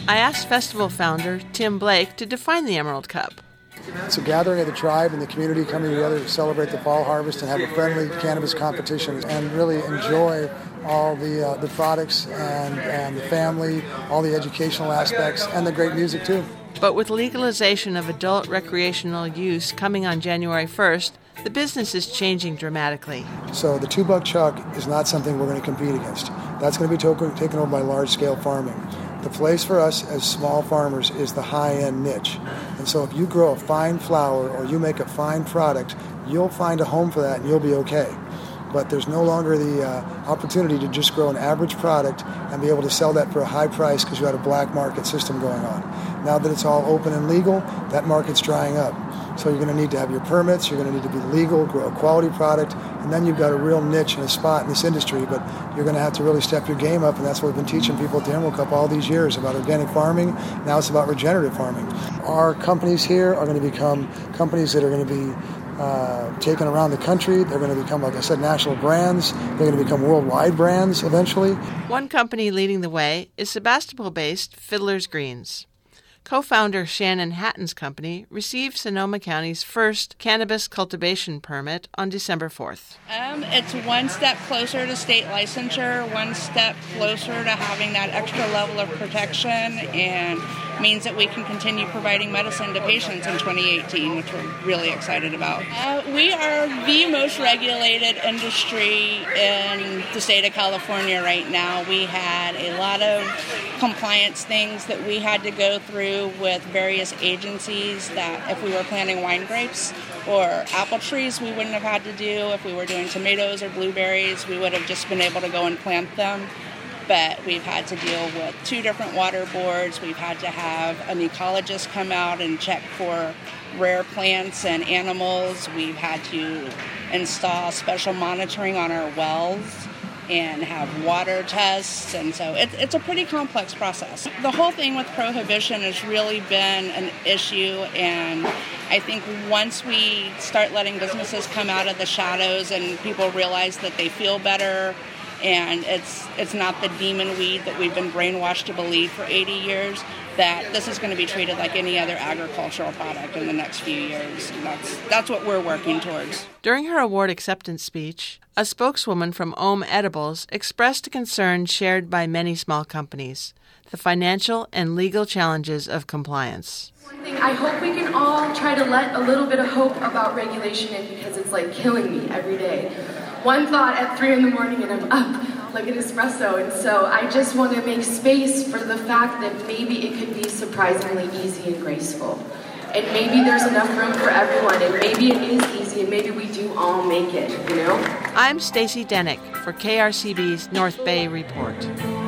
I asked festival founder Tim Blake to define the Emerald Cup. It's a gathering of the tribe and the community coming together to celebrate the fall harvest and have a friendly cannabis competition and really enjoy all the products and the family, all the educational aspects, and the great music too. But with legalization of adult recreational use coming on January 1st, the business is changing dramatically. So the $2 chuck is not something we're going to compete against. That's going to be taken over by large-scale farming. The place for us as small farmers is the high-end niche. And so if you grow a fine flower or you make a fine product, you'll find a home for that and you'll be okay. But there's no longer the opportunity to just grow an average product and be able to sell that for a high price because you had a black market system going on. Now that it's all open and legal, that market's drying up. So you're going to need to have your permits, you're going to need to be legal, grow a quality product, and then you've got a real niche and a spot in this industry. But you're going to have to really step your game up, and that's what we've been teaching people at the Emerald Cup all these years about organic farming. Now it's about regenerative farming. Our companies here are going to become companies that are going to be taken around the country. They're going to become, like I said, national brands. They're going to become worldwide brands eventually. One company leading the way is Sebastopol-based Fiddler's Greens. Co-founder Shannon Hatton's company received Sonoma County's first cannabis cultivation permit on December 4th. It's one step closer to state licensure, one step closer to having that extra level of protection, and means that we can continue providing medicine to patients in 2018, which we're really excited about. We are the most regulated industry in the state of California right now. We had a lot of compliance things that we had to go through with various agencies that if we were planting wine grapes or apple trees, we wouldn't have had to do. If we were doing tomatoes or blueberries, we would have just been able to go and plant them. But we've had to deal with 2 different water boards. We've had to have an ecologist come out and check for rare plants and animals. We've had to install special monitoring on our wells and have water tests, and so it's a pretty complex process. The whole thing with prohibition has really been an issue, and I think once we start letting businesses come out of the shadows and people realize that they feel better, and it's not the demon weed that we've been brainwashed to believe for 80 years, that this is going to be treated like any other agricultural product in the next few years. And that's what we're working towards. During her award acceptance speech, a spokeswoman from Ohm Edibles expressed a concern shared by many small companies: the financial and legal challenges of compliance. One thing, I hope we can all try to let a little bit of hope about regulation in, because it's like killing me every day. One thought at 3 a.m. and I'm up like an espresso, and so I just want to make space for the fact that maybe it could be surprisingly easy and graceful. And maybe there's enough room for everyone, and maybe it is easy, and maybe we do all make it, you know? I'm Stacy Denick for KRCB's North Bay Report.